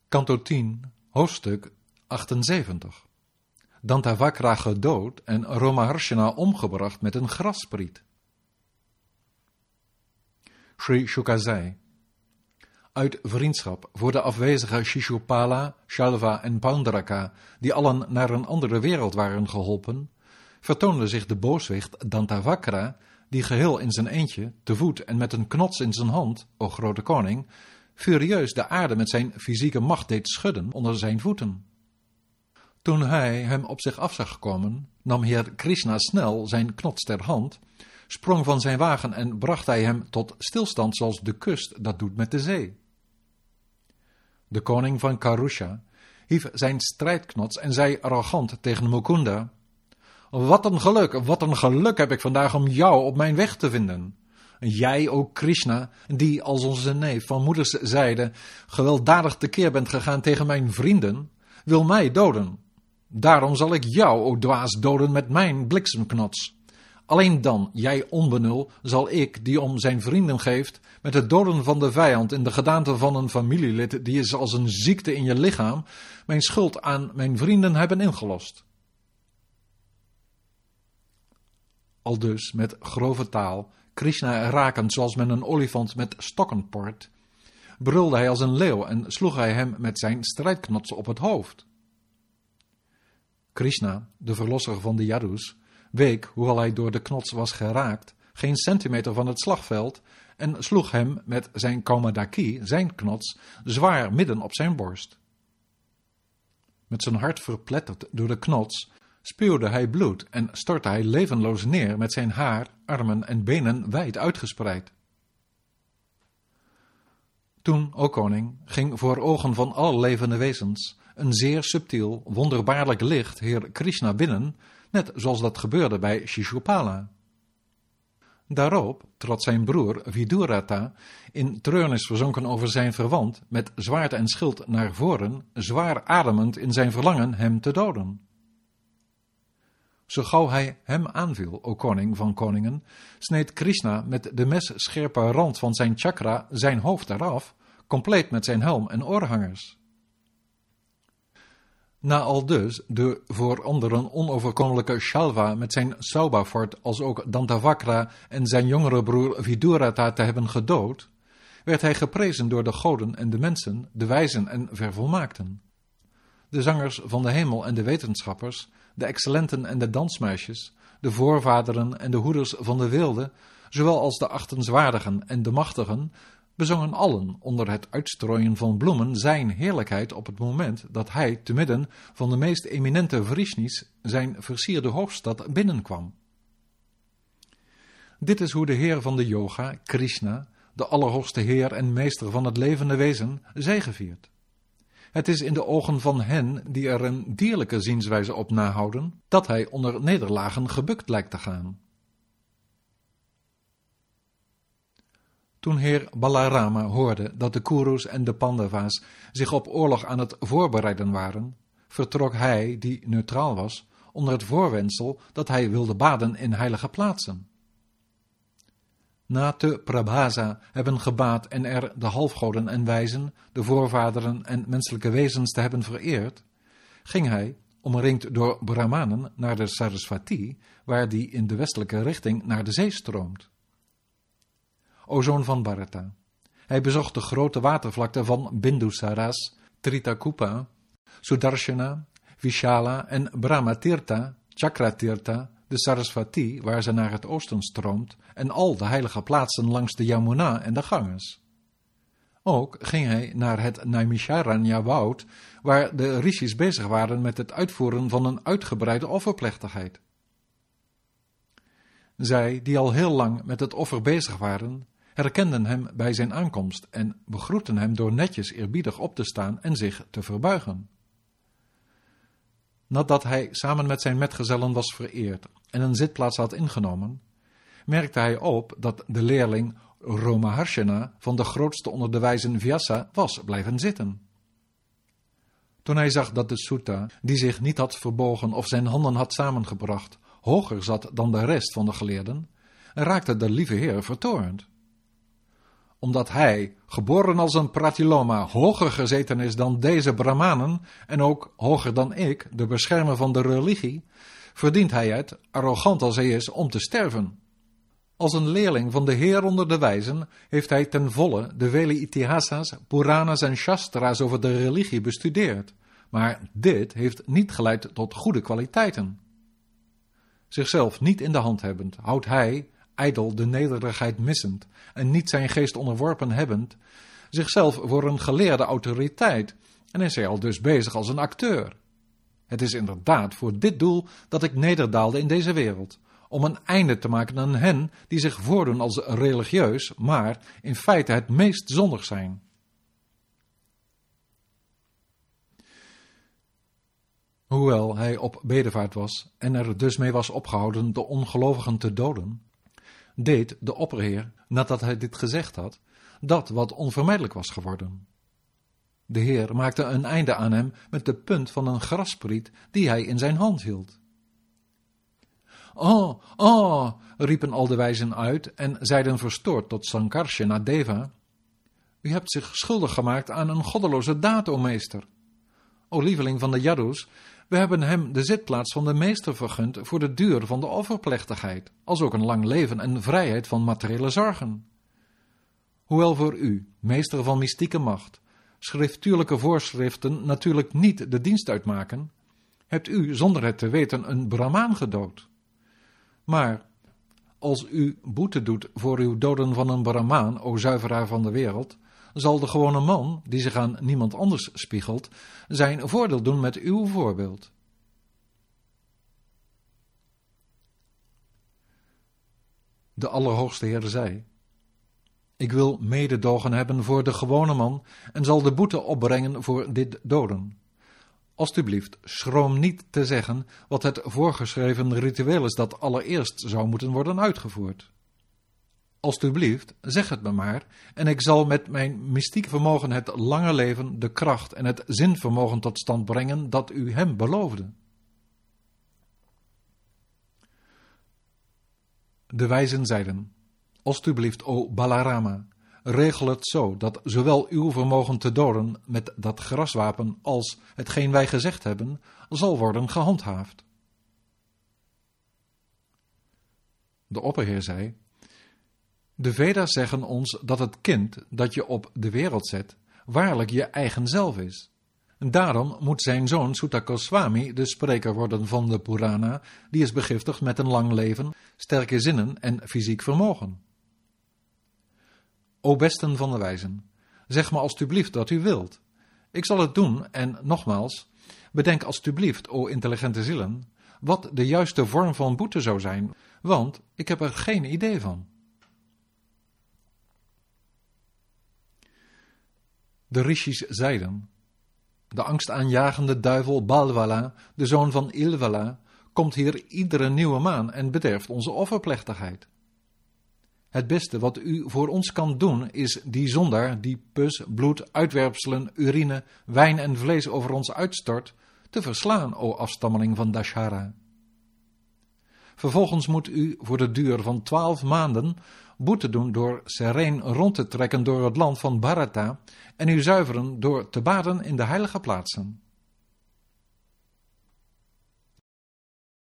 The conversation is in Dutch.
Kanto 10, hoofdstuk 78. Dantavakra gedood en Romaharshana omgebracht met een grasspriet. Sri Shuka zei: uit vriendschap voor de afwezige Shishupala, Shalva en Paundraka, die allen naar een andere wereld waren geholpen, vertoonde zich de booswicht Dantavakra, die geheel in zijn eentje, te voet en met een knots in zijn hand, o grote koning, furieus de aarde met zijn fysieke macht deed schudden onder zijn voeten. Toen hij hem op zich af zag komen, nam Heer Krishna snel zijn knots ter hand, sprong van zijn wagen en bracht hij hem tot stilstand zoals de kust dat doet met de zee. De koning van Karusha hief zijn strijdknots en zei arrogant tegen Mukunda: wat een geluk heb ik vandaag om jou op mijn weg te vinden. Jij, o Krishna, die als onze neef van moeders zijde gewelddadig tekeer bent gegaan tegen mijn vrienden, wil mij doden. Daarom zal ik jou, o dwaas, doden met mijn bliksemknots. Alleen dan, jij onbenul, zal ik, die om zijn vrienden geeft, met het doden van de vijand in de gedaante van een familielid, die is als een ziekte in je lichaam, mijn schuld aan mijn vrienden hebben ingelost. Aldus met grove taal, Krishna rakend zoals men een olifant met stokken port, brulde hij als een leeuw en sloeg hij hem met zijn strijdknots op het hoofd. Krishna, de verlosser van de Yadus, week, hoewel hij door de knots was geraakt, geen centimeter van het slagveld en sloeg hem met zijn Kaumadaki, zijn knots, zwaar midden op zijn borst. Met zijn hart verpletterd door de knots, spuwde hij bloed en stortte hij levenloos neer met zijn haar, armen en benen wijd uitgespreid. Toen, o koning, ging voor ogen van alle levende wezens een zeer subtiel, wonderbaarlijk licht Heer Krishna binnen, net zoals dat gebeurde bij Shishupala. Daarop trad zijn broer Vidurata, in treurnis verzonken over zijn verwant, met zwaard en schild naar voren, zwaar ademend in zijn verlangen hem te doden. Zo gauw hij hem aanviel, o koning van koningen, sneed Krishna met de messcherpe rand van zijn chakra zijn hoofd eraf, compleet met zijn helm en oorhangers. Na aldus de voor anderen onoverkomelijke Shalva met zijn Saubafort als ook Dantavakra en zijn jongere broer Vidurata te hebben gedood, werd hij geprezen door de goden en de mensen, de wijzen en vervolmaakten. De zangers van de hemel en de wetenschappers, de excellenten en de dansmeisjes, de voorvaderen en de hoeders van de weelde, zowel als de achtenswaardigen en de machtigen, bezongen allen onder het uitstrooien van bloemen zijn heerlijkheid op het moment dat hij te midden van de meest eminente Vrishnis zijn versierde hoofdstad binnenkwam. Dit is hoe de Heer van de yoga, Krishna, de allerhoogste Heer en meester van het levende wezen, zegeviert. Het is in de ogen van hen die er een dierlijke zienswijze op nahouden, dat hij onder nederlagen gebukt lijkt te gaan. Toen heer Balarama hoorde dat de Kurus en de Pandava's zich op oorlog aan het voorbereiden waren, vertrok hij, die neutraal was, onder het voorwendsel dat hij wilde baden in heilige plaatsen. Na te Prabhasa hebben gebaad en er de halfgoden en wijzen, de voorvaderen en menselijke wezens te hebben vereerd, ging hij, omringd door Brahmanen, naar de Sarasvati, waar die in de westelijke richting naar de zee stroomt. O zoon van Bharata, hij bezocht de grote watervlakte van Bindusaras, Tritakupa, Sudarshana, Vishala en Brahmatirtha, Chakratirtha, de Sarasvati, waar ze naar het oosten stroomt, en al de heilige plaatsen langs de Yamuna en de Ganges. Ook ging hij naar het Naimisharanya-woud, waar de rishis bezig waren met het uitvoeren van een uitgebreide offerplechtigheid. Zij, die al heel lang met het offer bezig waren, herkenden hem bij zijn aankomst en begroetten hem door netjes eerbiedig op te staan en zich te verbuigen. Nadat hij samen met zijn metgezellen was vereerd en een zitplaats had ingenomen, merkte hij op dat de leerling Romaharshana van de grootste onder de wijzen Vyasa was blijven zitten. Toen hij zag dat de Sutta, die zich niet had verbogen of zijn handen had samengebracht, hoger zat dan de rest van de geleerden, raakte de lieve Heer vertoornd. omdat hij, geboren als een pratiloma, hoger gezeten is dan deze Brahmanen en ook hoger dan ik, de beschermer van de religie, verdient hij het, arrogant als hij is, om te sterven. Als een leerling van de Heer onder de wijzen heeft hij ten volle de vele itihasas, puranas en shastra's over de religie bestudeerd, maar dit heeft niet geleid tot goede kwaliteiten. Zichzelf niet in de hand hebbend, houdt hij, ijdel de nederigheid missend en niet zijn geest onderworpen hebbend, zichzelf voor een geleerde autoriteit en is hij al dus bezig als een acteur. Het is inderdaad voor dit doel dat ik nederdaalde in deze wereld, om een einde te maken aan hen die zich voordoen als religieus, maar in feite het meest zondig zijn. Hoewel hij op bedevaart was en er dus mee was opgehouden de ongelovigen te doden, deed de opperheer, nadat hij dit gezegd had, dat wat onvermijdelijk was geworden. De Heer maakte een einde aan hem met de punt van een grasspriet die hij in zijn hand hield. Oh, oh, riepen al de wijzen uit en zeiden verstoord tot Sankarsana Deva: U hebt zich schuldig gemaakt aan een goddeloze daad, o meester. O lieveling van de Yadus, we hebben hem de zitplaats van de meester vergund voor de duur van de offerplechtigheid, als ook een lang leven en vrijheid van materiële zorgen. Hoewel voor u, meester van mystieke macht, schriftuurlijke voorschriften natuurlijk niet de dienst uitmaken, hebt u zonder het te weten een Brahmaan gedood. Maar als u boete doet voor uw doden van een Brahmaan, o zuiveraar van de wereld, zal de gewone man, die zich aan niemand anders spiegelt, zijn voordeel doen met uw voorbeeld. De Allerhoogste Heer zei: Ik wil mededogen hebben voor de gewone man en zal de boete opbrengen voor dit doden. Alsjeblieft, schroom niet te zeggen wat het voorgeschreven ritueel is dat allereerst zou moeten worden uitgevoerd. Alsjeblieft, zeg het me maar, en ik zal met mijn mystiek vermogen het lange leven, de kracht en het zinvermogen tot stand brengen dat u hem beloofde. De wijzen zeiden: Alsjeblieft, o Balarama, regel het zo dat zowel uw vermogen te doden met dat graswapen als hetgeen wij gezegd hebben, zal worden gehandhaafd. De opperheer zei: De Veda's zeggen ons dat het kind dat je op de wereld zet, waarlijk je eigen zelf is. Daarom moet zijn zoon Sutta Goswami de spreker worden van de Purana, die is begiftigd met een lang leven, sterke zinnen en fysiek vermogen. O besten van de wijzen, zeg me alstublieft wat u wilt. Ik zal het doen en nogmaals, bedenk alstublieft, o intelligente zielen, wat de juiste vorm van boete zou zijn, want ik heb er geen idee van. De rishis zeiden: De angstaanjagende duivel Balwala, de zoon van Ilvala, komt hier iedere nieuwe maan en bederft onze offerplechtigheid. Het beste wat u voor ons kan doen is die zondaar die pus, bloed, uitwerpselen, urine, wijn en vlees over ons uitstort, te verslaan, o afstammeling van Dashara. Vervolgens moet u voor de duur van 12 maanden boete doen door sereen rond te trekken door het land van Bharata en u zuiveren door te baden in de heilige plaatsen.